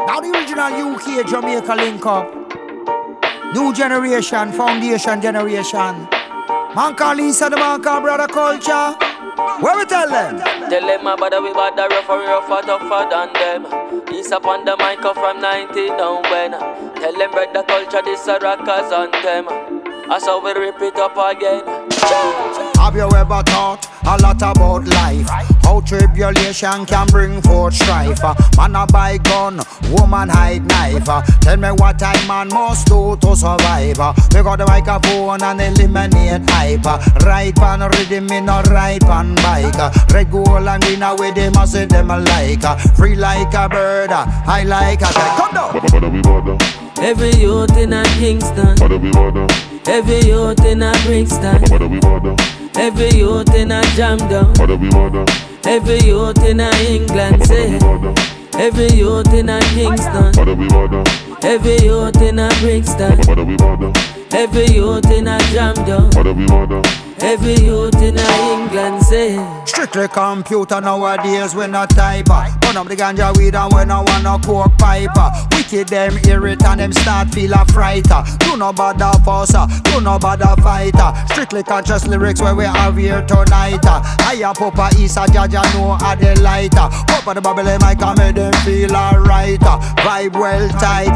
Now the original UK Jamaica link up. New generation, foundation generation. Man call Lisa, the man call Brother Culture. Where we tell them? Tell them my brother we bad, rougher, tougher than them. He's up on the mic from 90 down when. Tell them Brother Culture, this a rockers on them. That's how we rip it up again. Have you ever thought a lot about life? How tribulation can bring forth strife. Man a buy gun, woman hide knife. Tell me what I man must do to survive. We got the microphone and eliminate hype. Right pan rhythm, me no right pan bike. Red, gold and green away them a say them alike. Free like a bird, high like a kite. Come down. Every youth in a Kingston, every youth in a Brixton, every youth in a Jamdown, every youth in a England, say. Every youth in a Kingston, every youth in a Brixton, every youth in a Jamdown, every youth in a England, say. Strictly computer nowadays, we not typer. Burn up the ganja weed and we no want no coke piper. Wicked them irritant, them start feel a frighter. Do no bother fusser, do no bother fighter. Strictly conscious lyrics where we have here tonight. I a Papa Isa, Jaja know a the lighter. Papa the Babylon mic and make them feel alright. Vibe well tight.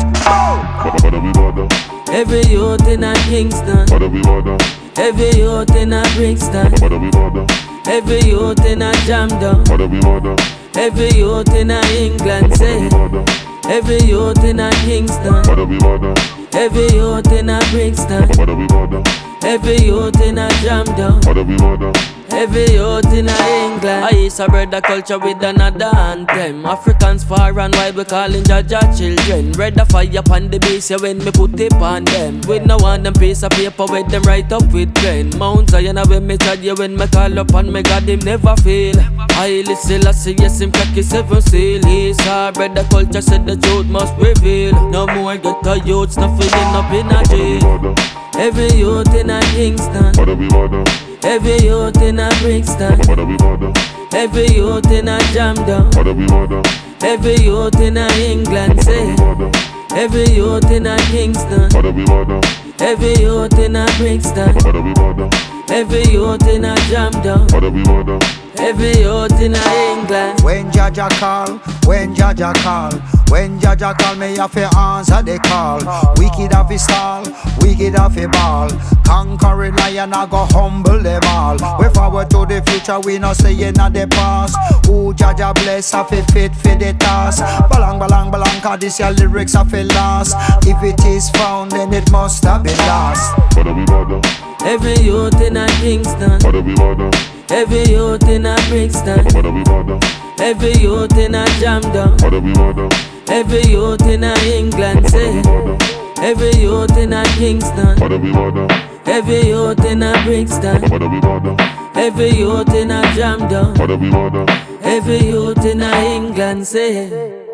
Every youth in a Kingston, every youth in a Brixton, every youth in a Jamdown, every youth in a England, say. Every youth in a Kingston, every youth in a Brixton, every youth in a Jamdown, every youth in a England. I used to Brother Culture with another anthem. Africans far and wide, we calling Jaja children. Red the fire upon the base, yeah, when me put it on them. We no want them piece of paper with them right up with pen. Mount Zion when me tell you, when me call up and me God him never fail. I listen, I see yes him crack his seven seal. He's hard, Brother Culture said the truth must prevail. No more get the youths not filling up in a jail. Every youth in a Kingston, every youth in a Brixton, every youth in a Jamdown, every youth in a England, say. Every youth in a Kingston, every youth in a Brixton, every youth in a Jamdown, every youth in a England. When Jaja call, when Jaja call, when Jaja call, me have to answer the call. Wicked have to stall, wicked have to ball. Conquering lion, I go humble them all. We forward to the future, we no staying at the past. Who Jaja bless, have to fit for the task. Balang, balang, balang, cause this your lyrics have to last. If it is found, then it must have been lost. Every youth in a Kingston, every youth in a Brixton, every youth in a Jamdown, every youth in a England, say. Every youth in a Kingston, every youth in a Brixton, every youth in a Jamdown, every youth in a England, say.